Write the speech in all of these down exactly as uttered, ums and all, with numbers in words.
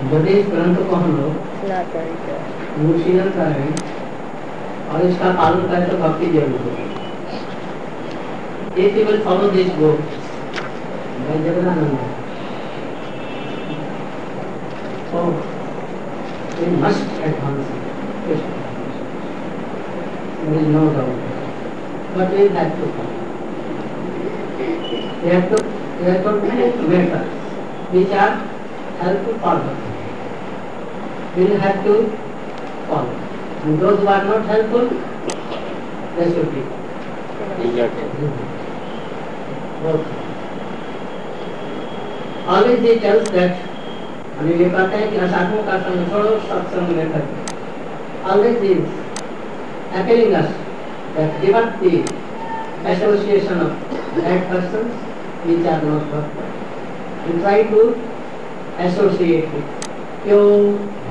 यदि इस ग्रंथ को हम लोग अनुशीलन करें और इसका पालन करें तो भक्ति जरूर होगी। If you will follow this book by Jagannatha, so we must advance it. There is no doubt. But we have to follow. We have to, we have to make matters which are helpful for us. We will have to follow. And those who are not helpful, they should be. Okay. Always he tells that, and ये कहते हैं कि असाधुओं का संग छोड़ो सत्संग में करो. Always he is appealing us that give up the association of bad persons which are not perfect and try to associate with pure,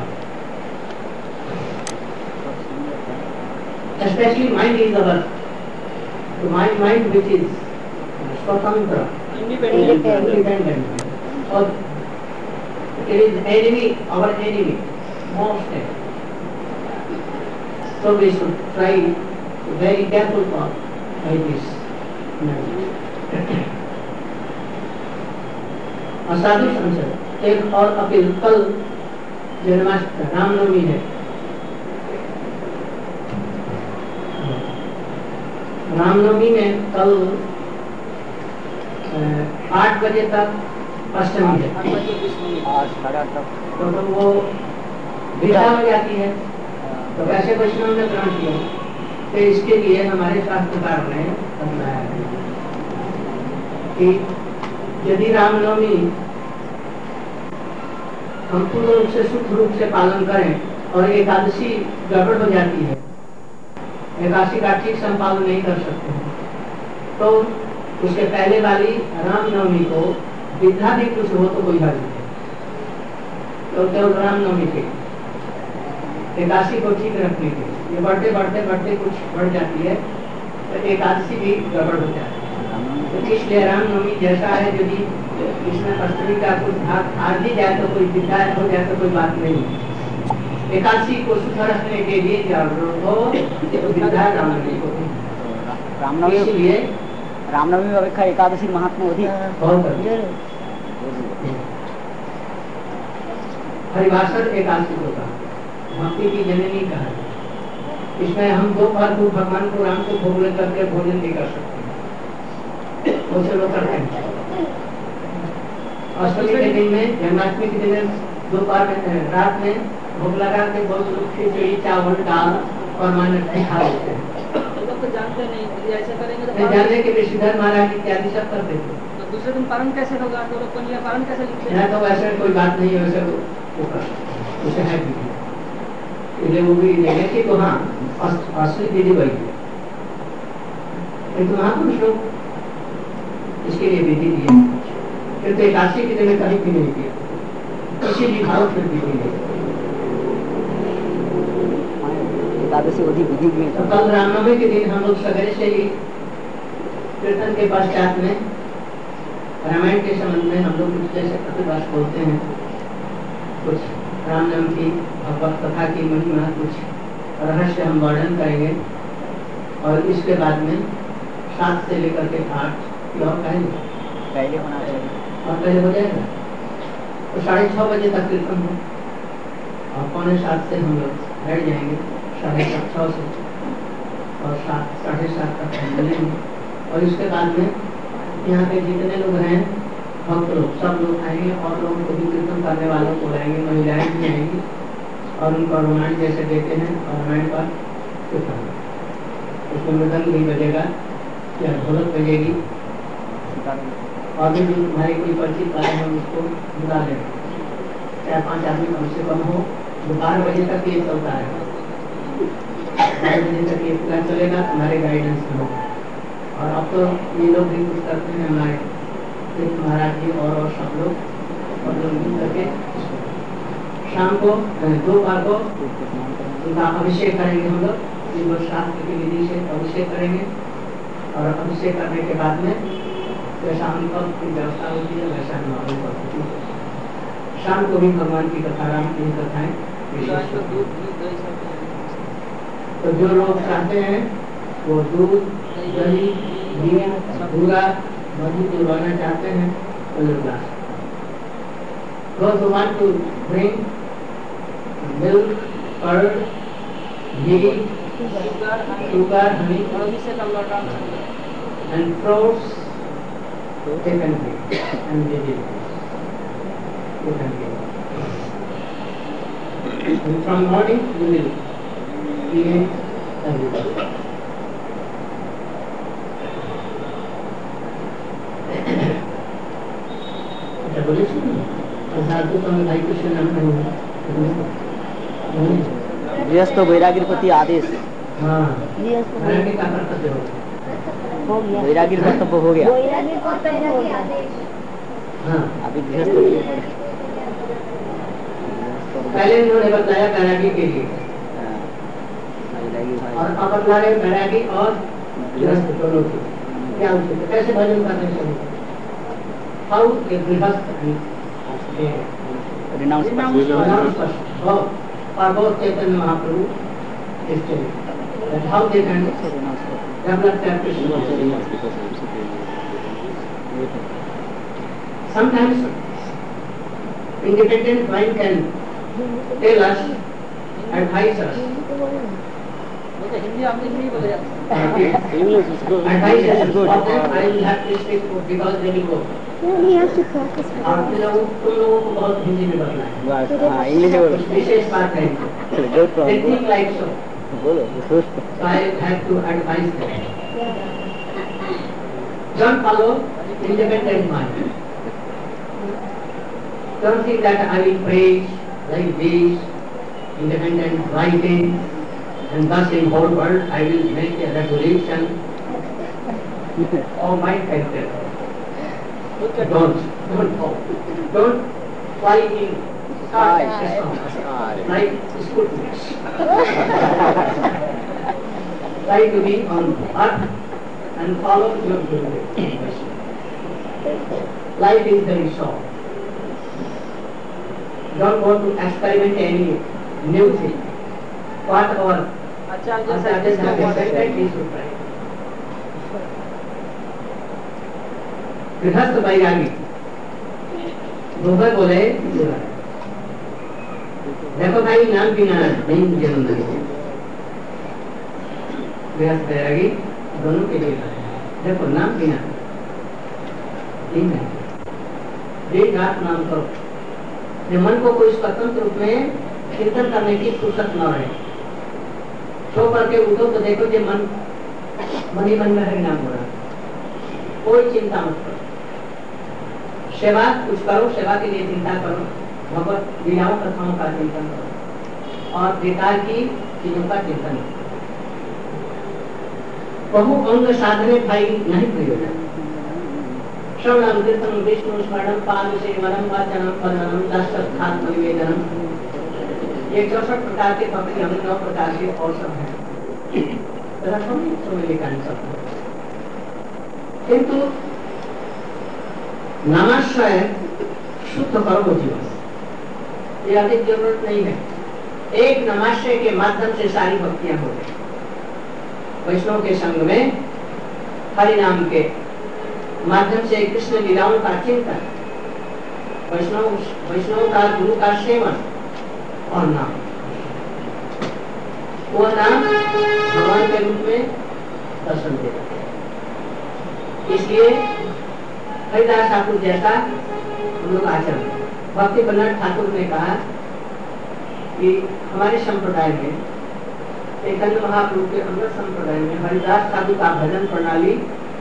especially mind is our mind, mind which is Swatantra, independent, independent, or it is enemy, our enemy, most enemy. So we should try very careful for by this. असाधु संसद एक और appeal, कल जन्माष्टमी रामनवमी है। रामनवमी में कल आठ बजे तक अष्टमी है, तो वो विधा हो जाती है। तो वैसे वैष्णव ने ग्रहण किया, तो इसके लिए हमारे शास्त्रकारों ने बताया है कि यदि रामनवमी हम पूर्ण रूप से शुद्ध रूप से पालन करें और एकादशी गड़बड़ हो जाती है, एकादशी का ठीक संपादन नहीं कर सकते हैं, तो उसके पहले वाली रामनवमी को विधा भी कुछ हो तो कोई हर्ज नहीं, तो केवल रामनवमी के एकादशी को ठीक रखने के ये बढ़ते बढ़ते बढ़ते कुछ बढ़ जाती है, तो एकादशी भी गड़बड़ हो जाती है। तो इसलिए रामनवमी जैसा है, यदि इसमें अष्टमी का कुछ भाग आ भी जाए तो कोई विधा हो जाए तो कोई बात नहीं। एकादशी को शुद्ध रखने के लिए जरूर हो तो विधा रामनवमी को, रामनवमी इसलिए रामनवमी अपेक्षा एकादशी महात्मा अधिक बहुत हरिवासर एकादशी को कहा, भक्ति की जननी कहा। इसमें हम दो बार को भगवान को राम को भोग करके भोजन भी कर सकते हैं, उसे लोग करते हैं। अष्टमी के दिन में, जन्माष्टमी के दिन में दोपहर में रात में भोग लगा के बहुत लोग खिचड़ी चावल दाल और माने खा लेते हैं। तो जानते नहीं, ऐसा करेंगे तो जानते कि ऋषिधर महाराज इत्यादि सब करते थे। तो दूसरे दिन पारण कैसे होगा, तो लोग पारण कैसे लिखते हैं? तो वैसे कोई बात नहीं है, वैसे उसे है इसलिए वो भी लेंगे कि तो हाँ असली विधि वही है, लेकिन महापुरुष लोग इसके लिए विधि दिए, फिर तो एकादशी के दिन कहीं भी नहीं किया, किसी भी भारत में विधि नहीं। एकादशी विधि में तो कल रामनवमी के दिन हम लोग सवेरे से ही कीर्तन के पश्चात में रामायण के संबंध में हम लोग कुछ जैसे प्रतिभाष बोलते हैं, कुछ राम नाम की भगवत कथा की महिमा, कुछ रहस्य हम वर्णन करेंगे, और इसके बाद में सात से लेकर के आठ और पहले पहले होना चाहिए और पहले हो जाएगा, तो साढ़े छः बजे तक कीर्तन हो और पौने सात से हम लोग बैठ जाएंगे, साढ़े छः से और सात साढ़े सात तक हम मिलेंगे। और इसके बाद में यहाँ पे जितने लोग हैं भक्त लोग सब लोग आएंगे, और लोगों को भी कीर्तन करने वालों को लाएंगे, महिलाएं भी आएंगी और उनको रामायण जैसे देते हैं और रामायण पर कीर्तन, उसमें मृदंग भी बजेगा या ढोलक बजेगी, और भी हमारे कोई परिचित आए हम उसको बुला लेंगे, चार पाँच आदमी कम से कम हो। बारह बजे तक ये चलता है, बारह बजे तक ये पूरा चलेगा हमारे गाइडेंस में होगा। और अब तो ये लोग भी कुछ करते हैं, हमारे महाराज जी और, और सब लोग और लोग मिल करके शाम को दो बार को उनका अभिषेक करेंगे हम लोग, ये शास्त्र की विधि से अभिषेक करेंगे, और अभिषेक करने के बाद में जैसा हम कब की व्यवस्था होती है वैसा हम आगे बढ़ते हैं। शाम को भी भगवान की कथा, राम की कथाएं विशेष तो दूध घी दही सब तो जो लोग चाहते हैं वो दूध, दही, घी, भूरा, मधु पिलवाना चाहते हैं तो ले ला। Those who want to drink milk, curd, ghee, sugar sugar, honey, और भी से कम लौटा and fruits, they can drink and vegetables. You can drink. And from morning you will eat everything. अच्छा बोले प्रसाद तो तुम्हें भाई कुछ नाम नहीं है। गृहस्थ वैराग्य प्रति आदेश हाँ वैराग्य का कर्तव्य हो वैराग्य कर्तव्य हो गया। हाँ अभी गृहस्थ पहले इन्होंने बताया वैरागी के लिए और अब बता रहे वैरागी और गृहस्थ दोनों की क्या उचित है, कैसे भजन करने चाहिए। हाउ ए गृहस्थ रिनाउंस और बहुत Chaitanya Mahaprabhu how they can develop their Krishna. Sometimes independent mind can tell us, advise us. वो तो हिंदी आपने नहीं बोले जाते English is good. Advise us. Good. For them, I will have to speak because they will go. No, he has to practice. और तुम लोगों तुम लोगों को बहुत हिंदी में बोलना है। बस हाँ इंग्लिश बोलो। कुछ विशेष बात है। Good They think like so. बोलो। So I have to advise them. Don't follow independent mind. Don't think that I will preach like this, independent writing, and thus in whole world I will make a revolution. Oh my character. Don't, don't fall. Don't fly in Sky. sky. Like Sputniks. Try to be on earth and follow your Guru. Life is very short. Don't want to experiment any new thing. What our acharya Acharyas have presented, we should try. गृहस्थ वैरागी दोहर बोले देखो भाई नाम बिना नहीं जन्म नहीं। गृहस्थ वैरागी दोनों के लिए देखो नाम बिना दिन रात नाम करो। ये मन को कोई स्वतंत्र रूप में चिंतन करने की फुर्सत न रहे। सो करके उठो तो देखो ये मन मन ही मन में हरि नाम हो रहा, कोई चिंता मत करो। सेवा कुछ करो, सेवा के लिए चिंता करो, भगवत लीलाओं कथाओं का चिंतन करो और बेकार की चीजों का चिंतन करो। बहु अंग साधने भाई नहीं प्रयोजन। श्रवणम कीर्तनम विष्णु स्मरणम पाद सेवनम वाचनम वंदनम दासत्थात्म निवेदनम, ये चौसठ प्रकार के भक्ति अंग नौ प्रकार के और सब है रसों में लिखा सब। किंतु नमाश्रय शुद्ध करो जीवन, ये अधिक जरूरत नहीं है। एक नमाश्रय के माध्यम से सारी भक्तियां हो गई। वैष्णव के संग में हरि नाम के माध्यम से कृष्ण लीलाओं का चिंतन, वैष्णव वैष्णव का गुरु का सेवन और नाम, वह नाम भगवान के रूप में दर्शन देता है। इसलिए हरिदास ठाकुर जैसा हम लोग आचरण, भक्ति बल्लभ ठाकुर ने कहा कि हमारे संप्रदाय में चैतन्य महाप्रभु के अमृत संप्रदाय में हरिदास ठाकुर का भजन प्रणाली,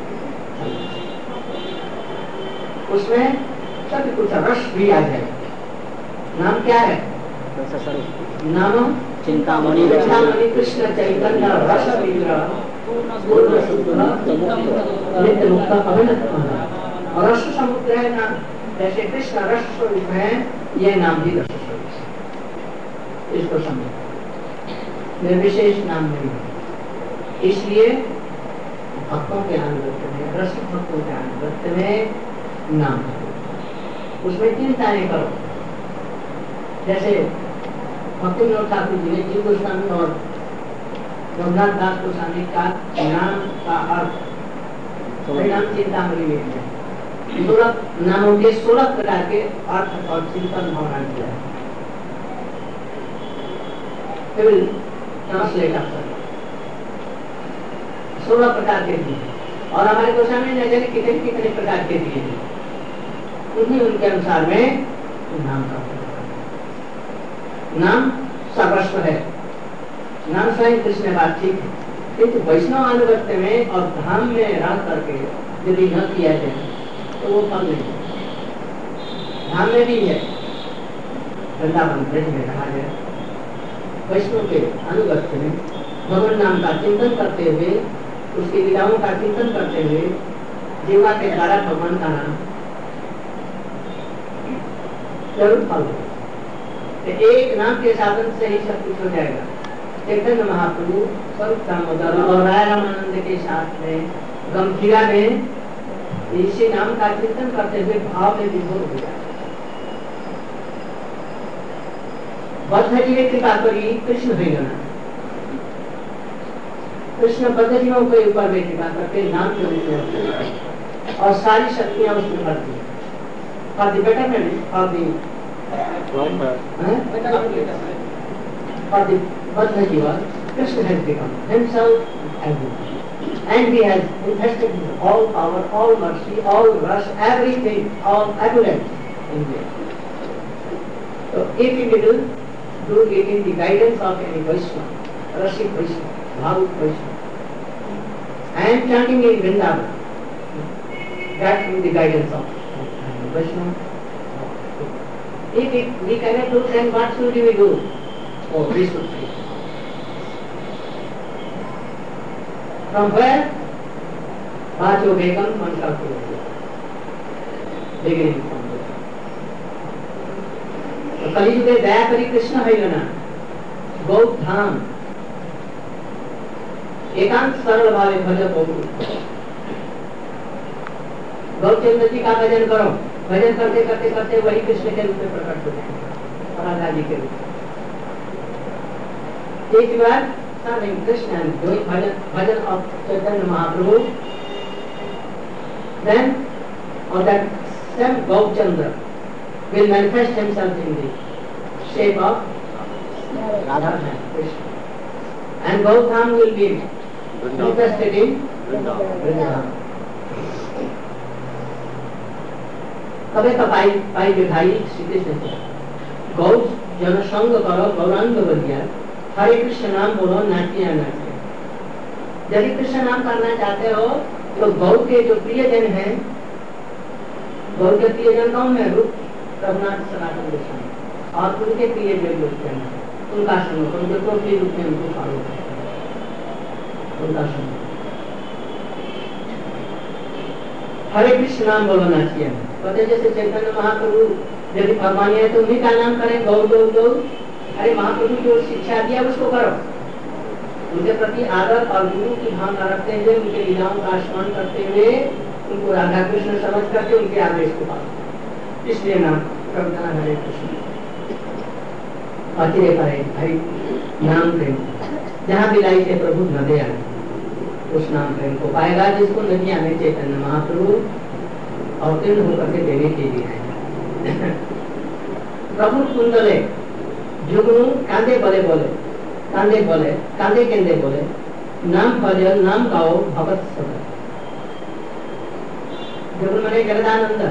उसमें सब कुछ रस भी आ जाए। नाम क्या है? नाम चिंतामणि चिंतामणि कृष्ण चैतन्य रस विग्रह पूर्ण शुद्ध नित्य मुक्त अभिनव। और रस समुद्र है नाम, जैसे कृष्ण रस स्वरूप है, ये नाम भी रस स्वरूप है। इसको समझो, निर्विशेष नाम नहीं है। इसलिए भक्तों के अनुगत्य में, रस भक्तों के अनुगत्य में नाम, उसमें चिंता नहीं करो। जैसे भक्ति विनोद ठाकुर जी ने जीव गोस्वामी और रघुनाथ दास गोस्वामी का नाम का अर्थ परिणाम चिंतामणि में दिया है। सोलह नामों के सोलह प्रकार के अर्थ और चिंतन भावना दिया है। ट्रांसलेट ऑफ सोलह प्रकार के दिए और हमारे गोस्वामी ने जाने कितने कितने प्रकार के दिए हैं, उन्हीं उनके अनुसार में नाम का नाम सर्वस्व है। नाम स्वयं कृष्ण बात ठीक है, किंतु वैष्णव अनुगत्य में और धाम में रह करके यदि न किया जाए तो वो फल नहीं। धाम में भी है, वृंदावन ब्रज में रहा है, वैष्णव के अनुगत्य में भगवान नाम का चिंतन करते हुए, उसकी लीलाओं का चिंतन करते हुए जीवा के द्वारा भगवान का नाम जरूर फल हो। एक नाम के साधन से ही सब कुछ हो जाएगा। चैतन्य महाप्रभु स्वरूप दामोदर और राय रामानंद के साथ में गंभीरा में इसी नाम का चिंतन करते हुए भाव में विभोर हो जाए। बद्ध जीव कृपा करी कृष्ण है गणा, कृष्ण बद्ध जीवों के ऊपर में कृपा करके नाम के रूप में और सारी शक्तियां उसमें बढ़ती है। For the betterment, for the for the Badha Jiva, Krishna has become himself everything, and he has invested all power, all mercy, all rush, everything, all abundance in him. So, if he will do it in the guidance of any Vaishnava, Rasic Vaishnava, Bhavuk Vaishnava, and chanting in Vrindavan, that in the guidance of Vaishnava. If it, we cannot do, then what should we do? Oh, we should pray. From where? Vacho Begam Mantrapuruti. Beginning from there. तो कलियुग में दया करी कृष्ण है गणा, गौत धाम एकांत सरल भावे भजन हो। गौचंद्र जी का भजन करो, भजन करते करते करते वही कृष्ण के रूप में प्रकट हो जाएंगे, राधा जी के रूप में। एक बार serving Krishna and doing bhajan, bhajan of Chaitanya Mahaprabhu, then or that same Gaurachandra will manifest himself in the shape of Radha Krishna, and Gautama will be manifested in Vrindavan. तबे कपाई पाई विधाई श्री कृष्ण को गौ जन संग करो गौरांग बलिया, हरे कृष्ण नाम बोलो नाचिया नाचिया। यदि कृष्ण नाम करना चाहते हो तो गौ के जो प्रियजन हैं, गौ के प्रियजन कौन है? रूप रघुनाथ सनातन गोस्वामी और उनके प्रिय जो गोस्वामी हैं उनका सुनो, उनके टोटली रूप में उनको फॉलो करो, उनका सुनो। हरे कृष्ण नाम बोलो नाचिया। कहते जैसे चैतन्य महाप्रभु यदि भगवान है तो उन्हीं का नाम करें, गौ गौ गौ। अरे महाप्रभु जो शिक्षा दिया उसको करो, उनके प्रति आदर और गुरु की भावना रखते हुए, उनके लीलाओं का स्मरण करते हुए, उनको राधा कृष्ण समझ करके उनके आदेश को पालो। इसलिए नाम प्रभुता हरे कृष्ण अतिरे परे हरि नाम प्रेम, जहाँ बिलाई से प्रभु नदे आए उस नाम प्रेम को पाएगा, जिसको नदियां में चैतन्य महाप्रभु अवतीर्ण होकर के देने के लिए है। प्रभु कुंडले जुगनू कांदे बोले बोले कांदे बोले कांदे केंदे बोले नाम भजन नाम गाओ भगत सदा। जुगनू मने जगदानंद,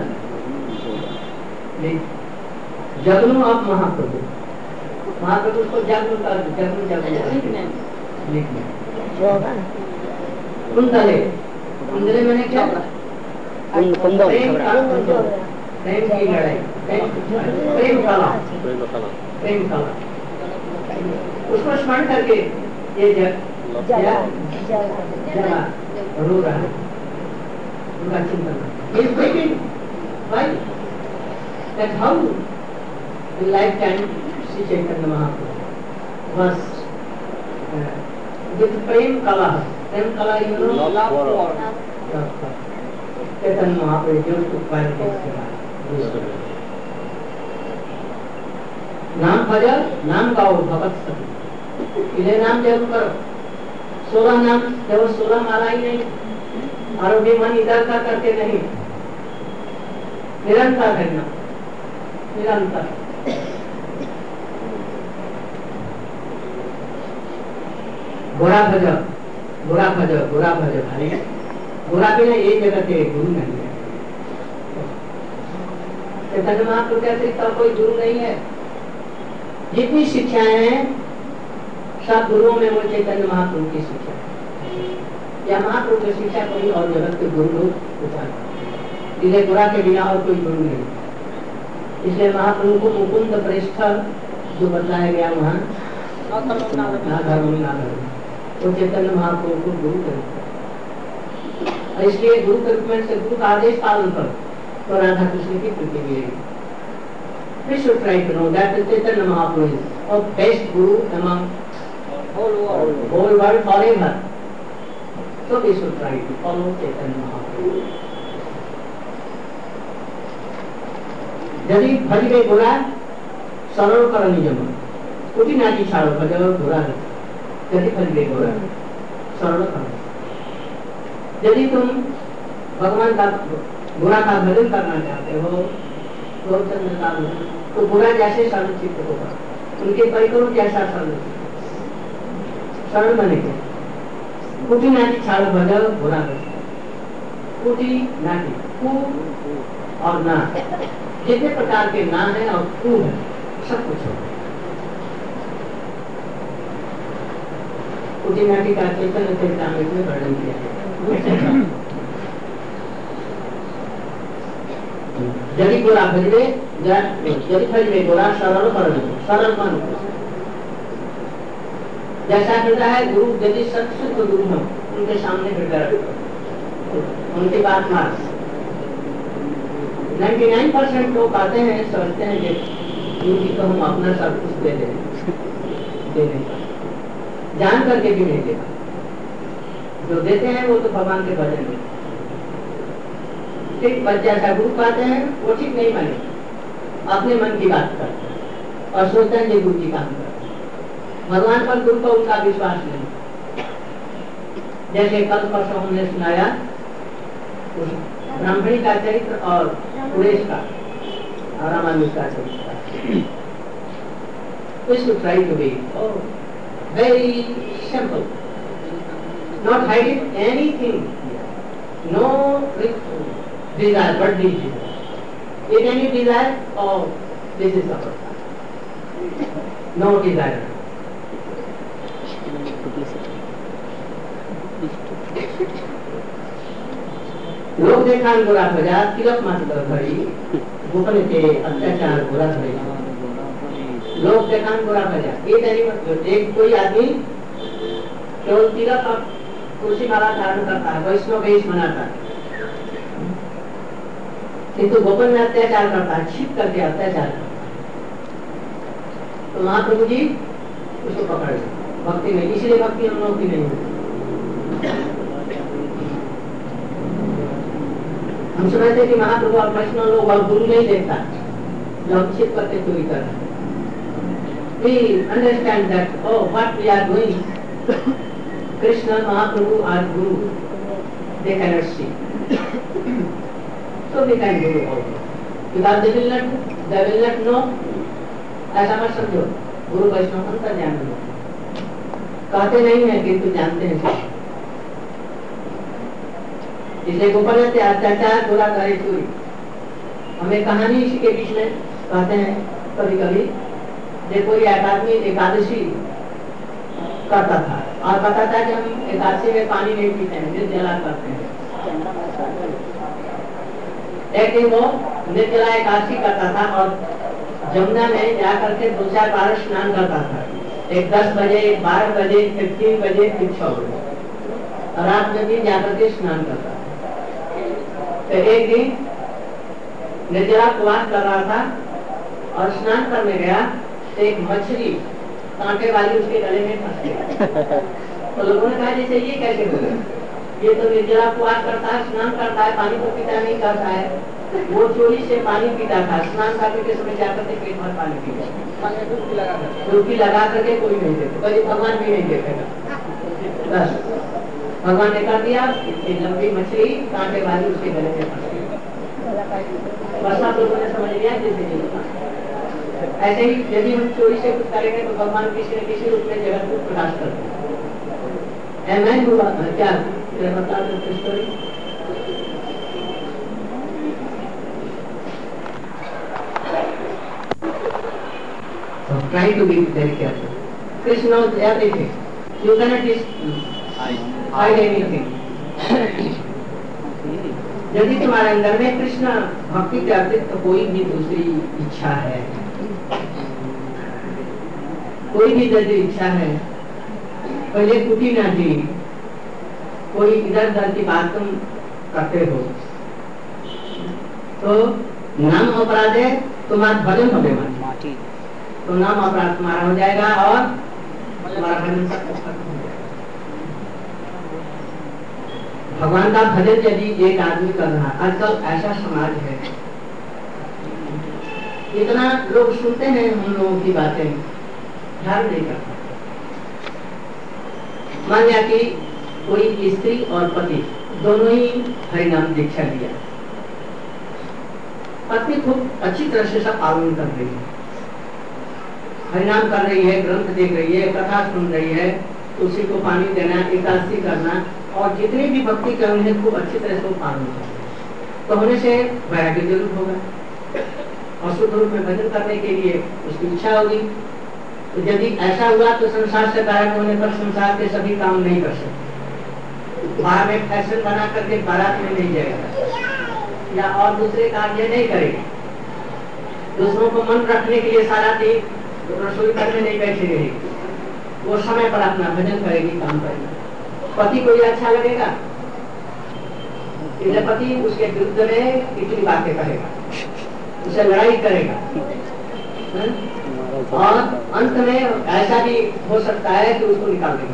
जगनू ऑफ महाप्रभु, महाप्रभु को जगनू का जगनू जगनू लिखना। कुंडले कुंडले मैंने क्या? प्रेम की लड़ाई, प्रेम कला, प्रेम कला, उसको स्मरण करके ये जग जला रो रहा है, उनका चिंतन। He is waiting, why? That how in lifetime Sri Chaitanya Mahaprabhu was uh, with prem kala, prem kala you know, love for, love for. Chaitanya Mahaprabhu जो उसको पालन नाम भज नाम गाओ भगत सभी, इन्हें नाम जरूर करो। सोलह नाम केवल सोलह माला ही नहीं, और भी मन इधर का करके नहीं, निरंतर करना, निरंतर। गोरा भज गोरा भज गोरा भज भाई, गोरा भी नहीं, एक जगह के गुरु नहीं है। चैतन्य महाप्रभु के अतिरिक्त कोई गुरु नहीं है। जितनी शिक्षाएं हैं सब गुरुओं में वो चैतन्य महाप्रभु की शिक्षा है, या महाप्रभु की शिक्षा कोई और जगत के गुरु लोग उठाते, इसलिए गोरा के बिना और कोई गुरु नहीं। इसलिए महाप्रभु को मुकुंद प्रेष्ठ जो बताया गया वहाँ ना धर्म ना धर्म, वो चैतन्य महाप्रभु को गुरु करते। इसलिए गुरु के रूप में से गुरु का आदेश पालन करो तो राधा कृष्ण की प्रीति मिलेगी। We should try to know that the Chaitanya Mahaprabhu is our best guru among whole world, whole world forever. So we should try to follow Chaitanya Mahaprabhu. यदि भजवे गोरा सरल कर नियम कुटी नाटी छाड़ो भजो गोरा, यदि भजवे गोरा सरल करो। यदि तुम भगवान का गोरा का भजन करना चाहते हो गौरचंद्र का भजन, तो गोरा जैसे सरल चित्त होगा, उनके परिकर जैसा सरल सरल बनेगा। कुटी नाटी छाड़ो भजो गोरा, कुटी नाटी कु और ना, जितने प्रकार के ना है और कु है सब कुछ हो। कुटी नाटी का चैतन्य चरितामृत में वर्णन किया है। यदि गोरा भजवे यदि भजवे गोरा सरल कर सरल मन, जैसा हृदय है गुरु, यदि सत्सुद्ध गुरु हो उनके सामने हृदय उनकी बात मान। निन्यानवे परसेंट लोग आते हैं सोचते हैं कि गुरु जी को हम अपना सब कुछ दे दें, दे दें जान करके भी नहीं देगा। जो देते हैं वो तो भगवान के भजन में ठीक बच्चा सा गुरु पाते हैं, वो ठीक नहीं माने, अपने मन की बात करते हैं और सोचते हैं कि गुरु जी काम करते हैं। भगवान पर गुरु को उनका विश्वास नहीं। जैसे कल परसों हमने सुनाया ब्राह्मणी का चरित्र और पुरेश का और रामानुज का चरित्र। We should try to be oh, very simple, not hiding anything, no desire but desire. If any desire, oh, this is our no desire. लोग देखा गोरा भजा तिलक मात्र भरी गोपन के अत्याचार गोरा भरी। लोग देखा गोरा भजा एक कोई आदमी केवल तिलक और कुर्सी माला धारण करता है, वैष्णव वेश मनाता है, किंतु गोपन में अत्याचार करता है, छिप करके अत्याचार करता है। तो महाप्रभु जी उसको पकड़ भक्ति में, इसलिए भक्ति हम लोग की नहीं होती। हम समझते कि महाप्रभु और वैष्णव लोग और गुरु नहीं देखता, लोग छिप करके चोरी कर रहे हैं। We understand that oh what we are doing, Krishna Mahaprabhu are Guru, they cannot see, so we can do also because they will not they will not know। ऐसा मत समझो, गुरु वैष्णव अंतर ज्ञान कहते नहीं है किंतु जानते हैं। इसलिए गोपाल अत्याचार गोरा करे चोरी। हमें कहानी इसी के बीच में कहते हैं कभी कभी, देखो ये एक आदमी एकादशी करता था और कहता था कि हम एकादशी में पानी नहीं पीते हैं, निर्जला करते हैं। एक दिन वो निर्जला एकादशी करता था और जमुना में जाकर के दो चार बार स्नान करता था, एक दस बजे, एक बारह बजे, फिर तीन बजे, फिर छह बजे, रात में भी जाकर के स्नान करता था। तो एक दिन निर्जला उपवास कर रहा था और स्नान करने गया तो एक मछली कांटे वाली उसके गले में फंस गई। तो लोगों ने कहा जैसे ये कैसे हो गया, ये तो निर्जला उपवास करता है, स्नान करता है, पानी तो पीता नहीं करता है। वो चोरी से पानी पीता था, स्नान करने के समय क्या करते, पेट भर पानी पी पानी में डुबकी लगा कर डुबकी लगा करके कोई नहीं देते, कभी भगवान भी नहीं देखेगा। बस भगवान ने कर दिया, इतनी लंबी मछली कांटे वाली उसके गले में फंस गई। बस आप लोगों ने समझ लिया जैसे नहीं होता। ऐसे ही यदि हम चोरी से कुछ करेंगे तो भगवान किसी न किसी रूप में जगत को प्रकाश करते हैं। एमएन हुआ क्या बता दो story. So try to be very careful. Krishna knows everything. You cannot hide anything. यदि तुम्हारे अंदर में कृष्ण भक्ति के अतिरिक्त तो कोई भी दूसरी इच्छा है, कोई भी यदि इच्छा है, पहले कुटी ना थी, कोई इधर उधर की बात तुम करते हो तो नाम अपराध है, तुम्हारा भजन हो गया, तो नाम अपराध तुम्हारा हो जाएगा और तुम्हारा भजन सब खत्म हो जाएगा। भगवान का भजन यदि एक आदमी कर रहा, आजकल ऐसा समाज है, इतना लोग सुनते हैं हम लोगों की बातें, ध्यान नहीं करता। मान लिया कि कोई स्त्री और पति दोनों ही हरिनाम दीक्षा लिया, पत्नी खूब अच्छी तरह से सब पालन कर रही है, हरिनाम कर रही है, ग्रंथ देख रही है, कथा सुन रही है, तुलसी को पानी देना, एकादशी करना और जितने भी भक्ति कर रहे हैं खूब अच्छी तरह से पालन करना, तो होने से वैराग्य जरूर होगा और शुद्ध रूप में भजन करने के लिए उसकी इच्छा होगी। तो यदि ऐसा हुआ तो संसार से बारात होने पर संसार के सभी काम नहीं कर सकते, बाहर में फैशन बना करके बारात में नहीं जाएगा या और दूसरे कार्य नहीं करेगा, दूसरों को मन रखने के लिए सारा दिन रसोई घर में नहीं बैठी रहेगी, वो समय पर अपना भजन करेगी, काम करेगी। पति को ये अच्छा लगेगा, पति उसके विरुद्ध में कितनी बातें करेगा, उसे लड़ाई करेगा है? और अंत में ऐसा भी हो सकता है कि उसको निकाल देगा।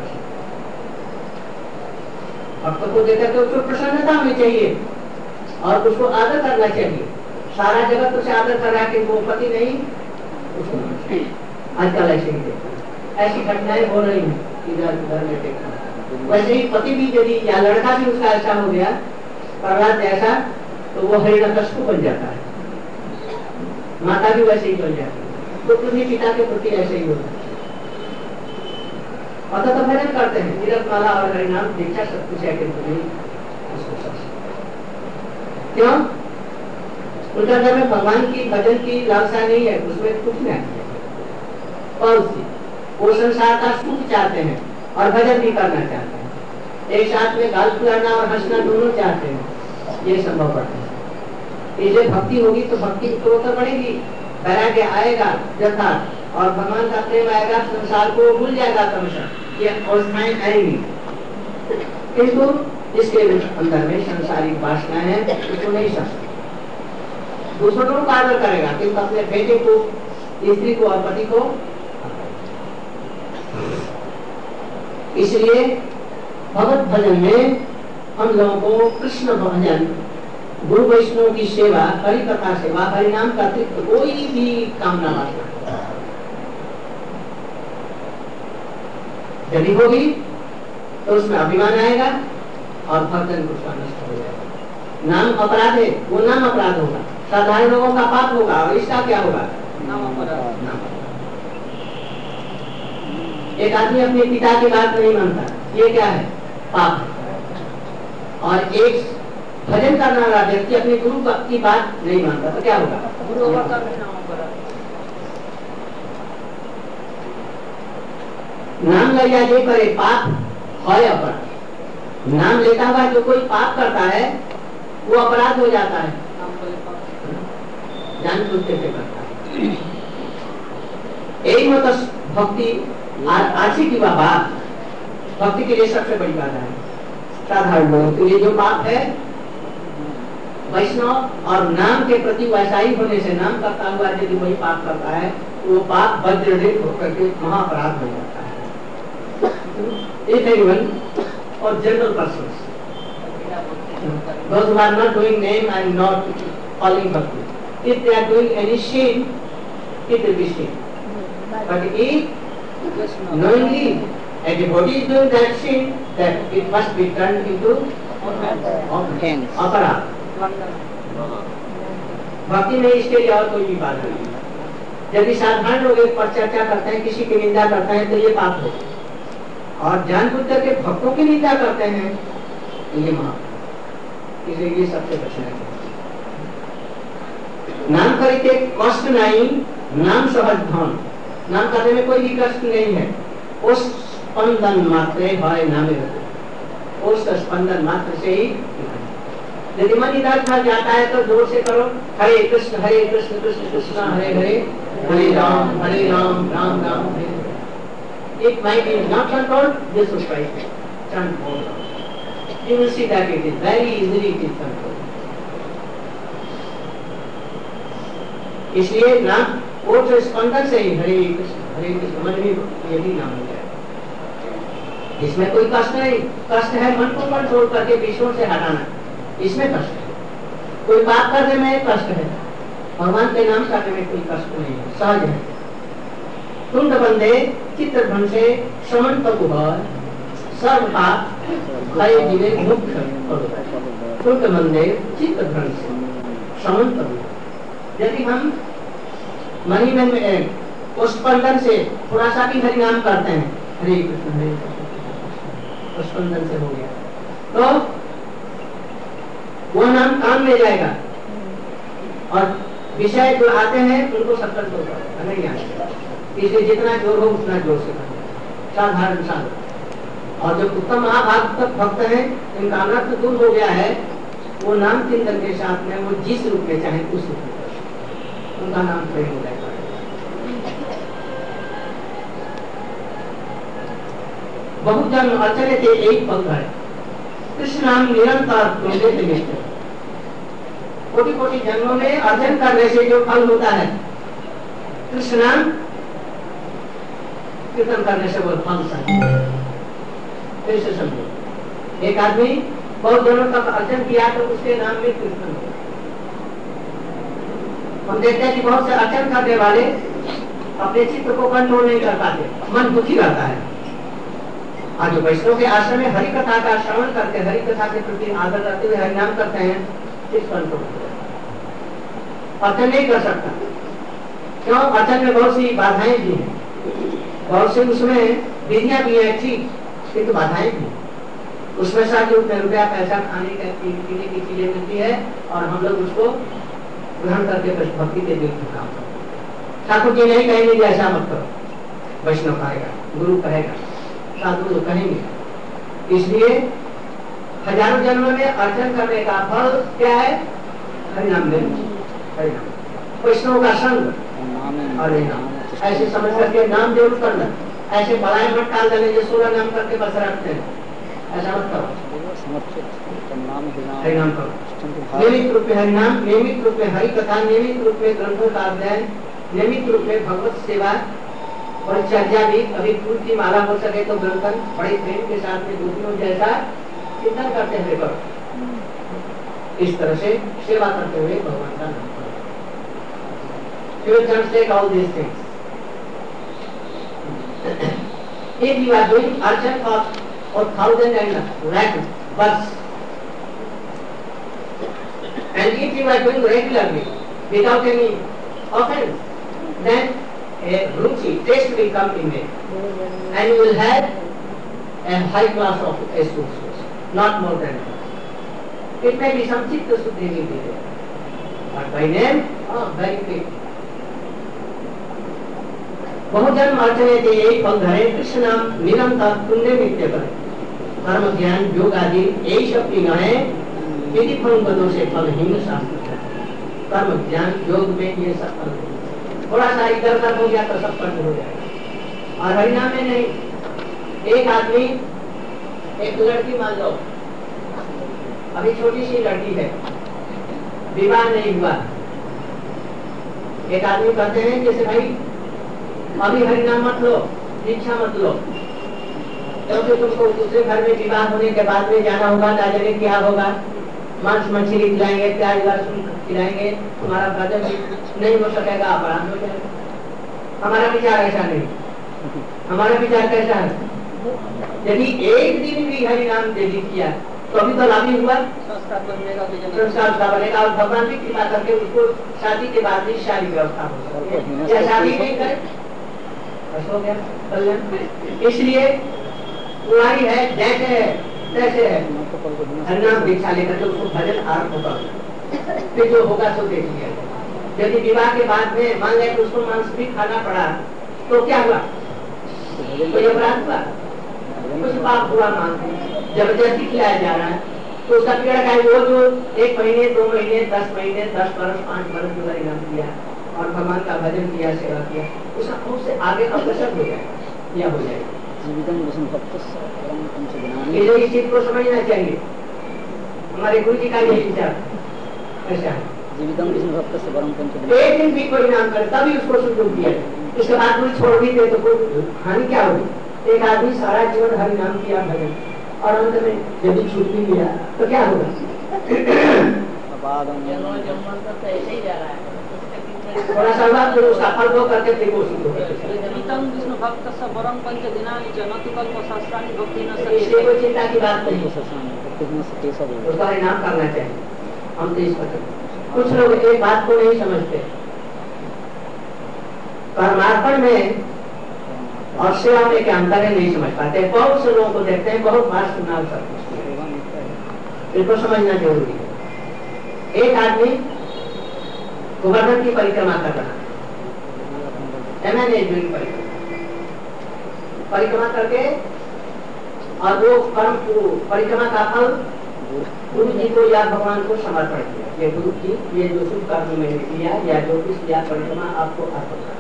भक्त को देखकर तो उसको प्रसन्नता होनी चाहिए और उसको आदर करना चाहिए, सारा जगत उसे आदर कर रहा है कि वो पति नहीं उसको आजकल ऐसे ही देखा, ऐसी घटनाएं हो रही हैं इधर उधर में देखा। वैसे ही पति भी यदि या लड़का भी उसका ऐसा हो गया प्रहलाद जैसा, तो वो हिरण्यकश्यप बन जाता है, माता भी वैसे ही बन जाती है, तो तुम्ही पिता के प्रति ऐसे ही होता है। अतः तो भजन करते हैं, नीरजमाला और हरिनाम दीक्षा सब कुछ है कि तुम्हें क्यों उनका घर में भगवान की भजन की लालसा नहीं है, उसमें कुछ नहीं है। और वो संसार का सुख चाहते हैं और भजन भी करना चाहते हैं, एक साथ में गाल फुलाना और हंसना दोनों चाहते हैं, ये संभव पड़ता है। इसलिए भक्ति होगी तो भक्ति उत्तरोत्तर बढ़ेगी, वैराग्य आएगा यथा और भगवान का प्रेम आएगा, संसार को भूल जाएगा क्रमशः, ये अवस्थाएं आएंगी। किंतु इसके अंदर में सांसारिक वासना है, उसको नहीं सकता, दूसरों को आदर करेगा किंतु अपने बेटे को, स्त्री को और पति को। इसलिए भगवत भजन में हम लोगों को कृष्ण भजन, गुरु वैष्णव की सेवा, हरि कथा सेवा, हरिनाम का अतिरिक्त कोई भी कामना वासना यदि होगी तो उसमें अभिमान आएगा और भजन उसका नष्ट हो जाएगा। नाम अपराध है, वो नाम अपराध होगा, साधारण लोगों का पाप होगा और इसका क्या होगा, नाम अपराध। नाम। एक आदमी अपने पिता की बात नहीं मानता, ये क्या है, पाप है। और एक भजन करने वाला व्यक्ति अपने गुरु की बात नहीं मानता तो क्या होगा, गुरु का भी नाम अपराध। नाम लिया जे करे पाप है अपराध, नाम लेता हुआ जो कोई पाप करता है वो अपराध हो जाता है, जान बूझते से करता है। यही मतलब भक्ति आर्थिक की बात, भक्ति के लिए सबसे बड़ी बात है। साधारण लोगों के लिए जो पाप है, वैष्णव और नाम के प्रति वैसा ही होने से, नाम करता हुआ यदि वही पाप करता है वो पाप वज्रदेव होकर के महाअपराध हो जाता है। एक एवं और general person Those who are not doing name and not calling bhakti, if they are doing any sin, it will be sin. But if knowingly a devotee is doing that sin, that it must be turned into Offense. अपराध. भक्ति में इसके लिए और कोई भी बाधा नहीं. यदि साधारण लोग एक पर चर्चा करते हैं, किसी की निंदा करते हैं, तो ये पाप हो. और जानबूझ करके भक्तों की निंदा करते हैं तो ये महापाप. इसलिए ये सबसे बचना चाहिए. नाम करके कष्ट नहीं, नाम सहज धन. नाम करने में कोई भी कष्ट नहीं है. उस स्पंदन मात्र है नामे रहते, उस स्पंदन मात्र से ही. यदि मन इधर उधर जाता है तो जोर से करो हरे कृष्ण हरे कृष्ण कृष्ण कृष्ण हरे हरे हरे राम हरे राम राम राम हरे. It might be not controlled, this will try to chant more. You will see that it is very easily it is controlled. इसलिए नाम वो जो स्पंदन से ही हरे कृष्ण हरे कृष्ण मन में ये भी नाम हो जाए. इसमें कोई कष्ट नहीं. कष्ट है मन को कंट्रोल करके विषयों से हटाना, इसमें कष्ट है. कोई बात करने में कष्ट है, भगवान के नाम करने में कोई कष्ट नहीं है, सहज है. तुंड बंदे चित्रभ्रंशे समन पगुहर सर्व पाप भय जीवे मुक्त करो. तुंड बंदे चित्रभ्रंशे समन पगुहर. यदि हम मनी में उस स्पंदन से थोड़ा सा भी हरि नाम करते हैं, हरे कृष्ण हरे कृष्ण, उस स्पंदन से हो गया, तो वो नाम काम में जाएगा और विषय जो आते हैं उनको सतर्क होगा नहीं आएगा. इसलिए जितना जोर हो उतना जोर से करना, साधारण साधन. और जो उत्तम महाभागवत भक्त हैं, इनका अनर्थ दूर हो गया है. वो नाम चिंतन के साथ में वो जिस रूप में चाहे उस रूप में उनका नाम प्रेम हो जाएगा. बहुत जन्म अचले थे एक पग है, कृष्ण नाम निरंतर तुमने निमित्त. कोटि कोटि जन्मों में अर्जन करने से जो फल होता है, कृष्ण नाम कीर्तन करने से वो फल कैसे समझो. एक आदमी बहुत दिनों तक अर्जन किया तो उसके नाम में कीर्तन हो. हम देखते हैं कि बहुत से अर्चन करने वाले अपने चित्त को कंट्रोल नहीं कर पाते, मन दुखी रहता है. आज जो वैष्णव के आश्रम में हरि कथा का श्रवण करके हरि कथा के प्रति आदर रखते हुए हरिनाम करते हैं, चित्त कंट्रोल अर्चन नहीं कर सकता. क्यों? अर्चन में बहुत सी बाधाएं भी हैं, बहुत से उसमें विधियां भी है ठीक, किंतु बाधाएं भी. उसमें साथ जो रुपया पैसा खाने का पीने की चीजें मिलती है और हम लोग उसको ग्रहण करके भक्ति के विरुद्ध काम करते. ठाकुर जी नहीं कहेंगे कि ऐसा मत करो, वैष्णव कहेगा, गुरु कहेगा, साधु लोग कहेंगे. इसलिए हजारों जन्मों में अर्चन करने का फल क्या है? हरिनाम में हरिनाम, वैष्णव का संग हरे नाम. ऐसे समझ करके नाम जरूर करना. ऐसे बड़ाई मत टाल देने जो सोलह नाम करके बस रखते हैं, ऐसा मत करो. हरिनाम करो. नियमित रूप में हरिनाम, नियमित रूप में हरि कथा, नियमित रूप में ग्रंथों का अध्ययन, नियमित रूप में भगवत सेवा, परिचर्या भी. अभी फूल की माला हो सके तो ग्रंथन बड़े प्रेम के साथ में दूसरों जैसा चिंतन करते हुए करो. इस तरह से सेवा करते हुए भगवान का नाम करो. You can take all these things. If you are doing arjan for for thousand and lakh bucks, and if you are doing regularly without any offense, then a ruchi taste will come in it, and you will have a high class of association, not more than that. It may be some chitta suddhi will be there, but by name, oh, very quick. बहुत जन्म अर्चने के यही फल धरे, कृष्ण नाम निरंतर पुण्य नित्य करे. कर्म ज्ञान योग आदि यही सब गणे विधि फल पदों से फल हिंद शास्त्र. कर्म ज्ञान योग में ये सब फल, थोड़ा सा इधर उधर हो गया तो सब फल हो जाएगा. और हरिनाम में नहीं. एक आदमी, एक लड़की मान लो, अभी छोटी सी लड़की है, विवाह नहीं हुआ. एक आदमी कहते हैं जैसे भाई अभी हरिनाम मत लो, दीक्षा मत लो, क्योंकि तुमको दूसरे घर में विवाह होने के बाद में जाना होगा, ना जाने क्या होगा, मांस मछली खिलाएंगे, प्याज लहसुन खिलाएंगे, तुम्हारा भजन नहीं हो सकेगा, अपराध हो जाएगा। हमारा विचार ऐसा नहीं, हमारा विचार कैसा है, यदि एक दिन भी हरि नाम देवी किया तो अभी तो लाभ हुआ, संस्कार बनेगा तो जन्म संस्कार उसका बनेगा और भगवान की कृपा करके उसको शादी के बाद भी सारी व्यवस्था हो सकती है। या शादी नहीं करे बस हो गया कल्याण। इसलिए कुंवारी है जैसे है तैसे है, हरिनाम दीक्षा लेकर के उसको भजन आरंभ होगा, फिर जो होगा सो देख लिया। यदि विवाह के बाद में मान लिया कि उसको मांस भी खाना पड़ा तो क्या हुआ, कोई अपराध हुआ, कुछ पाप हुआ, मांस जबरदस्ती खिलाया जा रहा है तो उसका पीड़ा का वो जो एक महीने दो महीने दस महीने दस वर्ष पांच वर्ष जो हरिनाम किया और भगवान का भजन किया, सेवा किया, उसका खुद से आगे अग्रसर हो जाएगा या हो जाएगा। इस चीज को समझना चाहिए, हमारे गुरु जी का यही विचार ऐसा है। एक दिन भी कोई नाम करे तभी उसको सुख दिया, उसके बाद कोई छोड़ भी दे तो कोई हानि क्या होगी। एक आदमी सारा जीवन हरि नाम किया भजन और अंत में यदि छूट भी गया तो क्या होगा, थोड़ा सा बात उसका फल दो करके फिर वो सुख होगा। विष्णु भक्त स वरम पंच दिनानि च न तु कल्प शास्त्राणि भक्ति न इसलिए कोई चिंता की बात नहीं, उसका हरि नाम करना चाहिए। हम तो इस पर कुछ लोग एक बात को नहीं समझते, परमार्पण में और सेवा में क्या अंतर है नहीं समझ पाते। बहुत से लोगों को देखते हैं, बहुत बार सुना सब कुछ, इनको समझना जरूरी है। एक आदमी गोवर्धन की परिक्रमा कर रहा है, परिक्रमा परिक्रमा करके और वो कर्म परिक्रमा का फल गुरु जी को या भगवान को समर्पण किया, ये गुरु जी ये जो शुभ कर्म मैंने किया या जो कुछ किया परिक्रमा आपको अर्पण कर।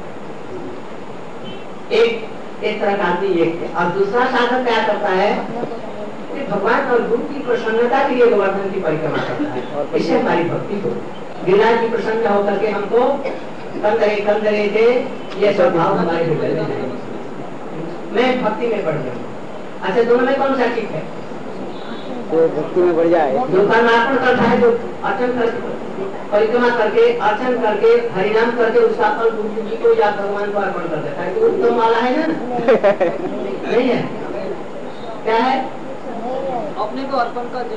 एक एक तरह का आदमी एक है, और दूसरा साधक क्या करता है कि भगवान और गुरु की प्रसन्नता के लिए गोवर्धन की परिक्रमा करता है। इससे हमारी भक्ति को गिरिराज की प्रसन्न होकर के हमको कंदरे कंदरे थे ये सब भाव हमारे हृदय में है, मैं भक्ति में बढ़ जाऊँ। अच्छा दोनों में कौन सा ठीक है, तो भक्ति में बढ़ जाए। जो कर्मार्पण करता है, जो अर्चन कर परिक्रमा करके अर्चन करके हरिनाम करके उसका फल गुरु जी को या भगवान को अर्पण कर देता है, तो उत्तम वाला है ना नहीं है, क्या है अपने को अर्पण कर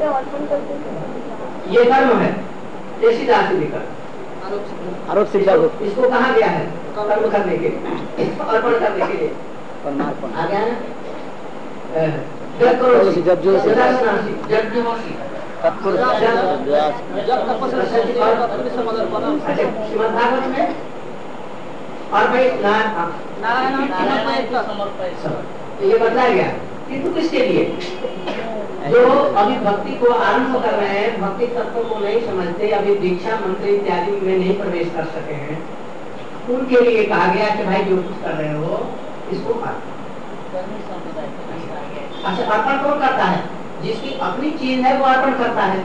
ये कर्म है, ये सीधा सीधी आरोप सिद्धा इसको कहा गया है कर्म करने के अर्पण करने के लिए परमार्पण आ गया ना। जब भागवत में और भाई ये बताया गया किंतु किसके लिए, जो अभी भक्ति को आरंभ कर रहे हैं, भक्ति तत्व को नहीं समझते, अभी दीक्षा मंत्र इत्यादि में नहीं प्रवेश कर सके हैं, उनके लिए कहा गया कि भाई जो कुछ कर रहे हो इसको अच्छा अर्पण कौन करता है, जिसकी अपनी चीज है वो अर्पण करता है।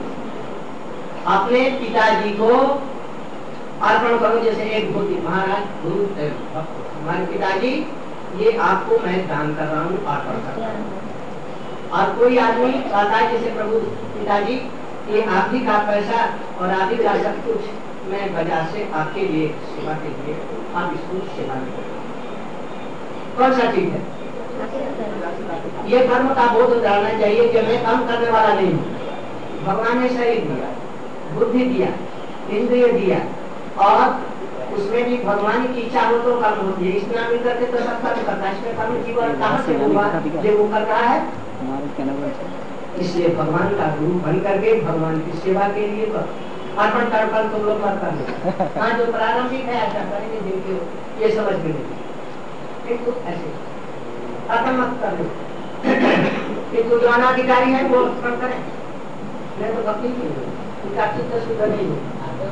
अपने पिताजी को अर्पण करो, जैसे एक धोती महाराज गुरु हमारे पिताजी ये आपको मैं दान कर रहा हूँ, अर्पण कर रहा हूँ। और कोई आदमी कहता है जैसे प्रभु पिताजी ये आप ही का पैसा और आप ही का सब कुछ मैं बाजार से आपके लिए सेवा के लिए आप इसको सेवा में करें, कौन सा ठीक है। ये कर्म का बोध डालना चाहिए कि मैं काम करने वाला नहीं हूँ, भगवान ने शरीर दिया, बुद्धि दिया, इंद्रिय दिया और उसमें भी भगवान की इच्छा हो तो कर्म होती है। इसमें मिल करके तो सब कर्म करता है, इसमें कर्म जीवन कहाँ से होगा जो वो कर रहा है। इसलिए भगवान का गुरु बन करके भगवान की सेवा के लिए अर्पण कर्पण तुम लोग मत कर, हाँ जो प्रारंभिक है ऐसा करेंगे जिनके ये समझ में नहीं, किंतु ऐसे अर्पण मत कर लो, किंतु जो अनाधिकारी है वो अर्पण करें, मैं तो भक्ति की हूँ, उनका चित्त शुद्ध नहीं हो।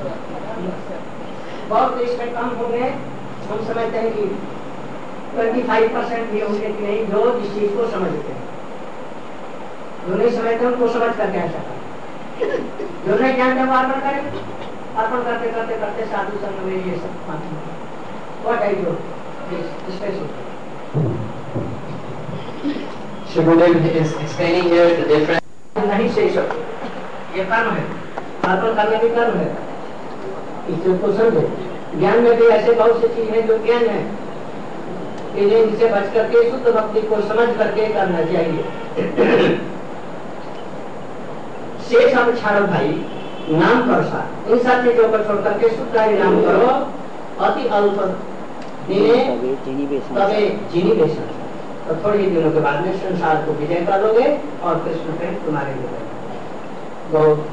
बहुत इसमें कम हो गए, हम समझते हैं कि पच्चीस परसेंट भी होंगे कि नहीं जो इस चीज को समझते हैं, जो नहीं समझते उनको समझ करके ऐसा करें, जो नहीं जानते वो अर्पण करें, अर्पण करते करते करते साधु संग में ये सब what I do special Sri Gurudev is explaining here the difference. नहीं शेष ये कर्म है, अर्पण करने के कर्म है, इसे तो समझे। ज्ञान में भी ऐसे बहुत सी चीज है जो ज्ञान है, इनसे बच करके शुद्ध भक्ति को समझ करके करना चाहिए। शेष अब छाड़ो भाई, नाम करो साथ, इन सब चीजों को छोड़ करके शुद्ध ही नाम करो, अति अल्प दिने तबे जिनी बेसन। तो थोड़ी ही दिनों के बाद में संसार को विजय कर लोगे और कृष्ण प्रेम तुम्हारे लिए बहुत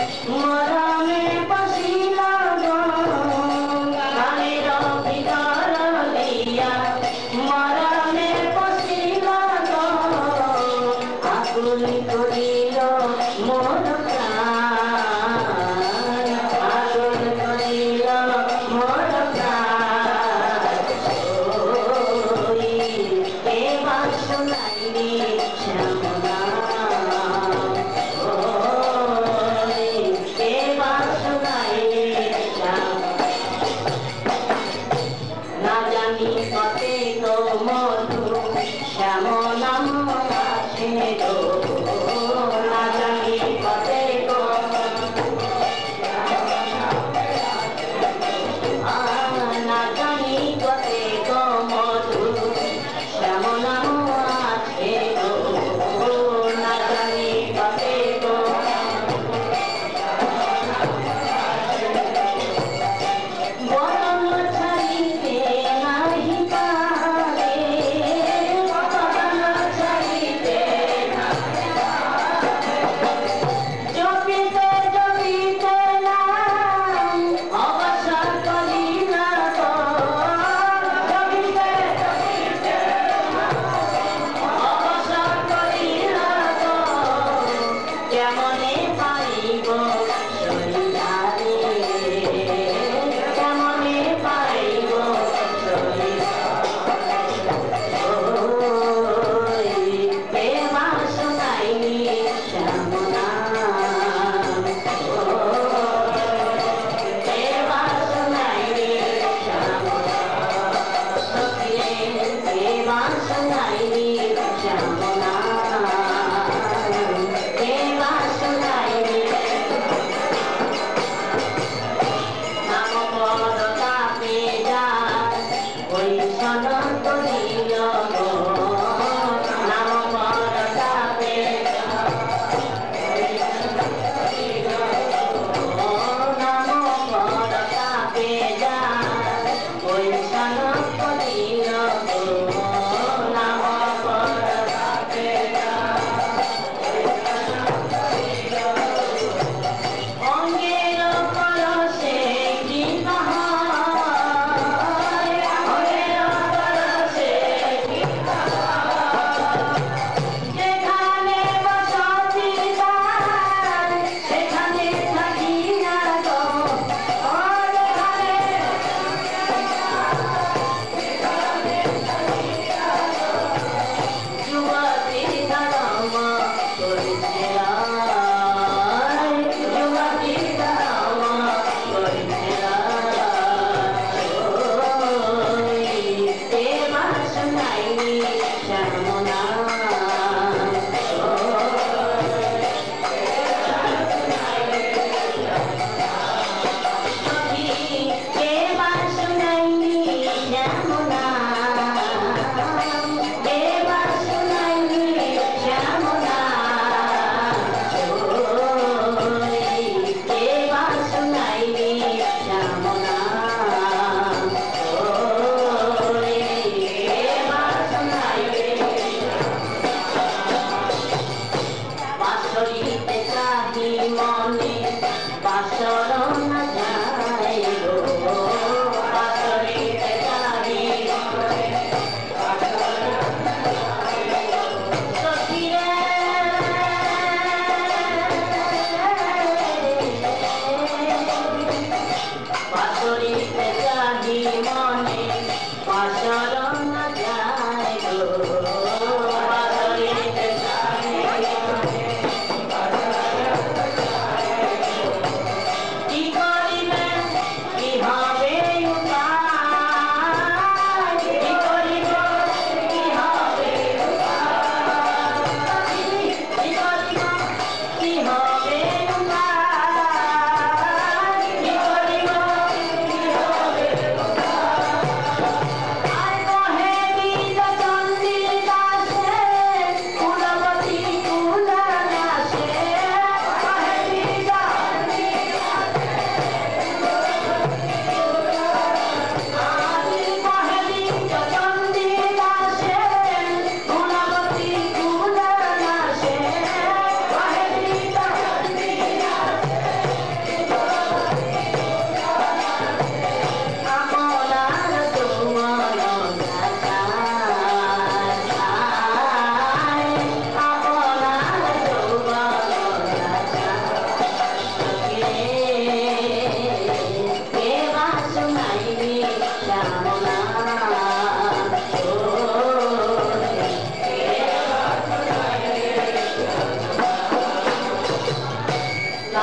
মরমে বসিলা গো গানের ভিতর দিয়া মরমে বসিলা গো আকুল করিল মোর প্রাণ আকুল করিল মোর প্রাণ ওই এবার শোনাইনি শ্যামনা না জানি কতে গো মধু শ্যাম নাম আছে গো না জানি কতে গো না জানি কতে গো মধু শ্যাম নাম আছে গো না জানি কতে গো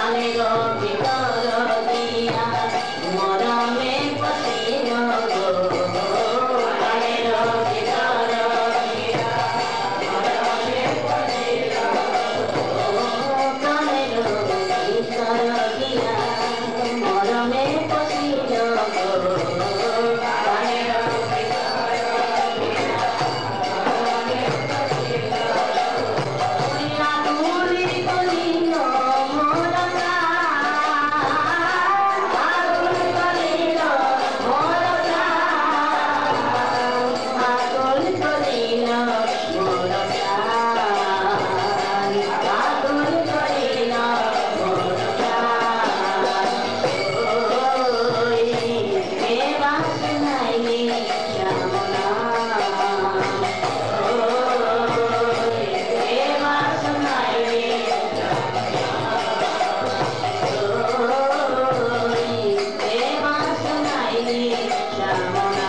Shama